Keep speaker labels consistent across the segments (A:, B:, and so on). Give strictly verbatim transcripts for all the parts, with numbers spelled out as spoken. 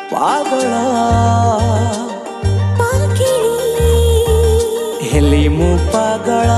A: पागल हेली मु पागल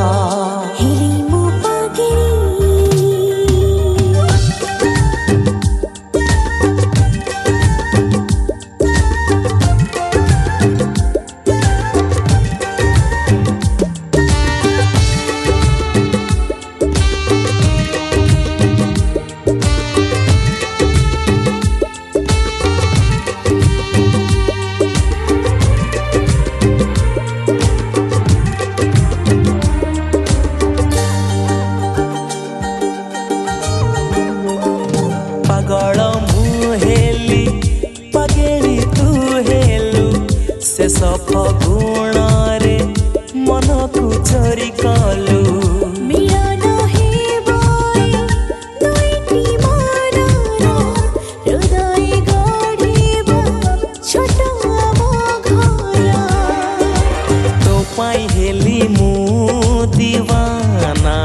A: पागल मु हेली पगेली तू हेलु से सफ गुण रे मन को चोरी कलु
B: मिलन हेबई दुईटी मनरा हृदय गढ़िबा छोट आम घर
A: तो पाई हेली मु दीवाना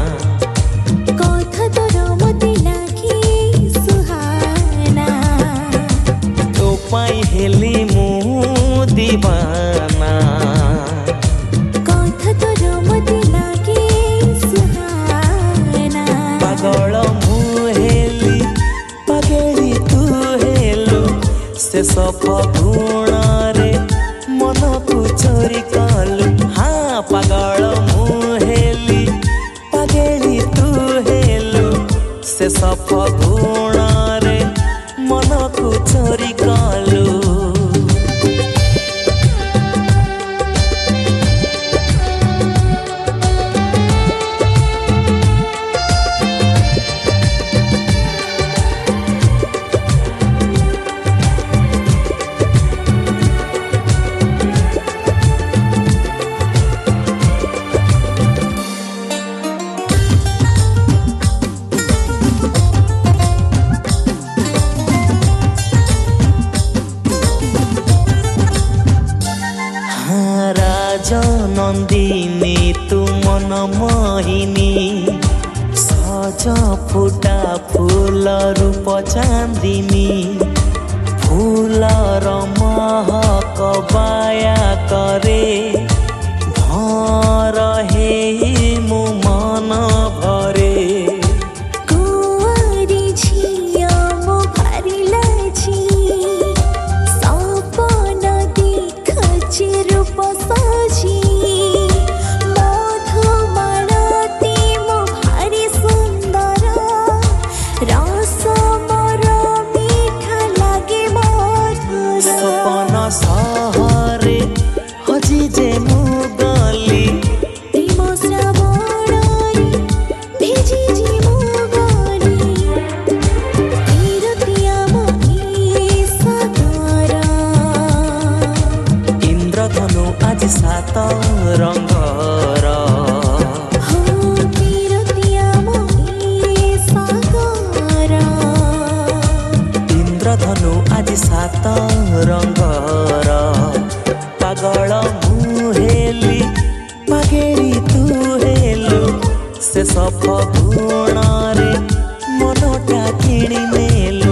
B: कथा तोर मते लागी सुहाना
A: तो पाई हेली मु दीवाना
B: कथा तोर मते लागी सुहाना
A: पागल मु हेली पगेली तू हेलु से सफ गुण रे मन को चोरी कलु। हाँ पागल मु हेली पगेली तू हेलु से सफ गुण रे मन को चोरी कलु। नंदिनी तू मन मोहिनी सज फुटा फूल रूप चांदिनी फूलर महक बाया करे भर हे मु मन भरे
B: कुंवारी झिया मो भारी लाजी सपन देखछि रूप साजी मधुमालती मो भारी सुंदर रस मोर मीठा लागे मधुर
A: सपन सहरे हजी जे मु गली
B: प्रेम श्रावणरे भेजी जी मो गली तीरतिया मो ई सागर
A: इंद्रधनु आज सात रंगर
B: हो तीरतिया मो ई सागर
A: इंद्रधनु आज सात रंगर पागल मु हेली पगेली तू हेलु से सफ गुण रे मनटा किणी नेलु।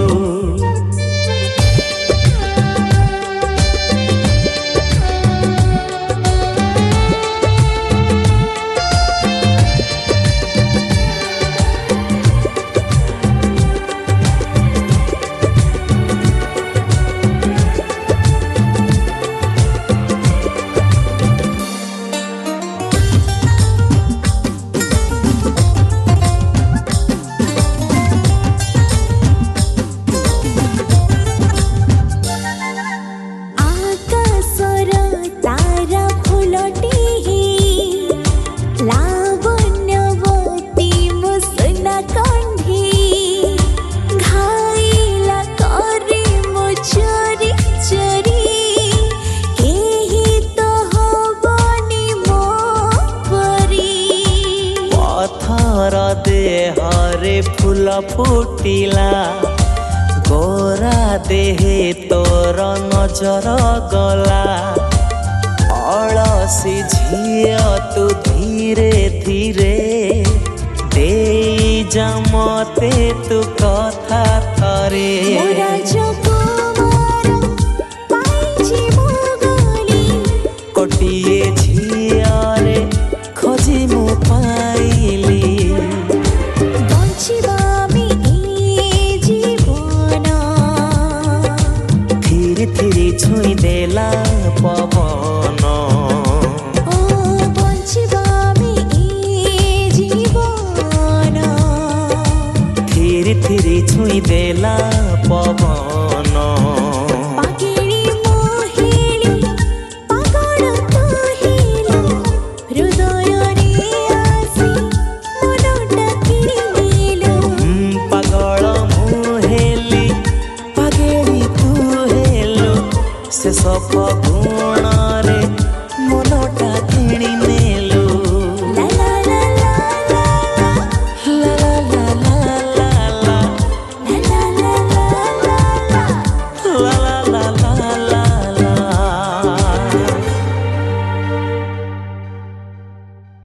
B: आकाशर तारा फुलटी लावण्यवती मुसना कंढी घाइला करे मो चोरी चोरी केही तो हबनी मो परी
A: पथर देहरे फूल फुटिला गोरा देहे तोर नजर गला अलसी झिया तू धीरे धीरे दे जा मते तू कथा थरे
B: मोरा जो
A: बिजुली छुई देला पवन
B: पागेली मोहिनी पागल कहिला हृदय रे आसी मनटा किनिलो
A: पागल मुहेली पागेली तू हेलो से सब